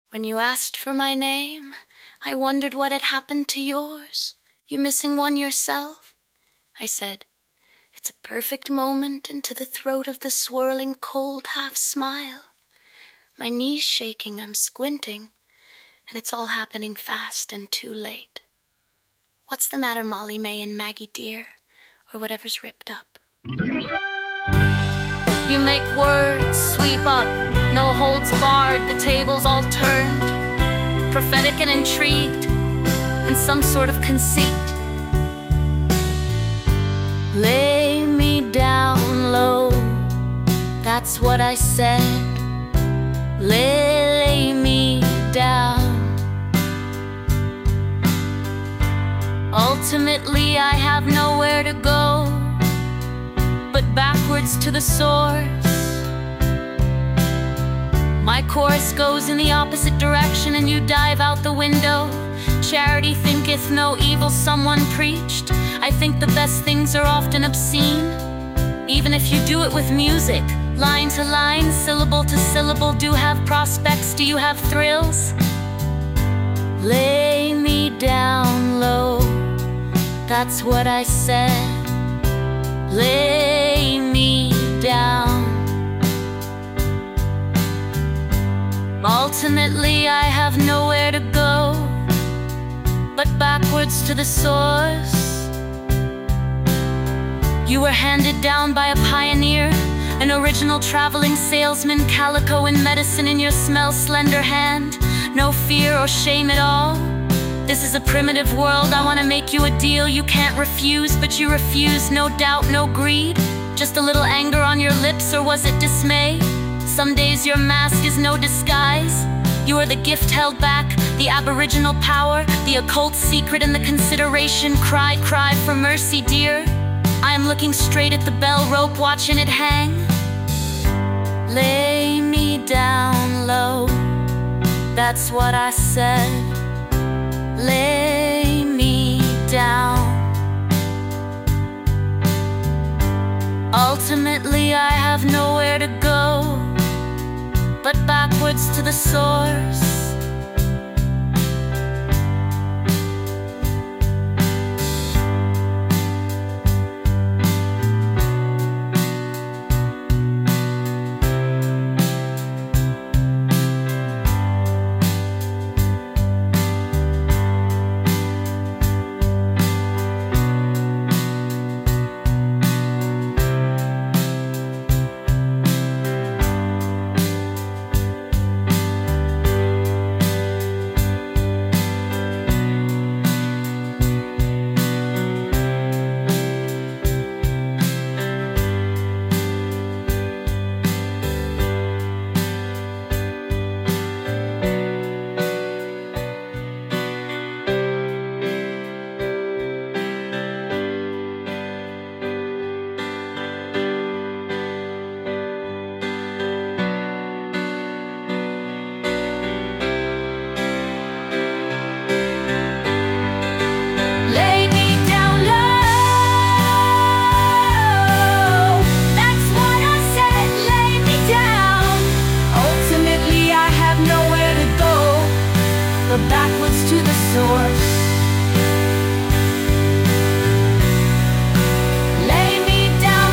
When you asked for my name, I wondered what had happened to yours. You missing one yourself? I said, it's a perfect moment into the throat of the swirling cold half-smile. My knees shaking, I'm squinting, and it's all happening fast and too late. What's the matter, Molly May and Maggie dear, or whatever's ripped up? You make words sweep up, no holds barred, the tables all turned, prophetic and intrigued, in some sort of conceit. Lay me down low, that's what I said. Lay me down. Ultimately I have nowhere to go but backwards to the source. My course goes in the opposite direction and you dive out the window. Charity thinketh no evil, someone preached. I think the best things are often obscene, even if you do it with music. Line to line, syllable to syllable. Do have prospects, do you have thrills? Lay me down low, that's what I said. Lay me down. Ultimately I have nowhere to go but backwards to the source. You were handed down by a pioneer, an original traveling salesman, calico and medicine in your smell-slender hand. No fear or shame at all. This is a primitive world, I want to make you a deal you can't refuse, but you refuse. No doubt, no greed, just a little anger on your lips, or was it dismay? Some days your mask is no disguise. You are the gift held back, the aboriginal power, the occult secret and the consideration. Cry, cry for mercy, dear. I am looking straight at the bell rope, watching it hang. Lay me down low, that's what I said. Lay me down. Ultimately I have nowhere to go but backwards to the source. Backwards to the source. Lay me down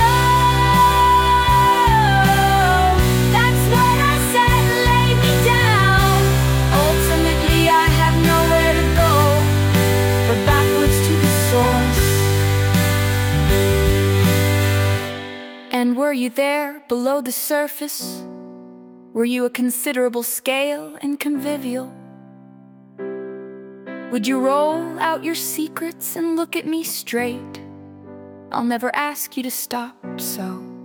low, that's what I said. Lay me down. Ultimately I have nowhere to go but backwards to the source. And were you there below the surface? Were you a considerable scale and convivial? Would you roll out your secrets and look at me straight? I'll never ask you to stop, so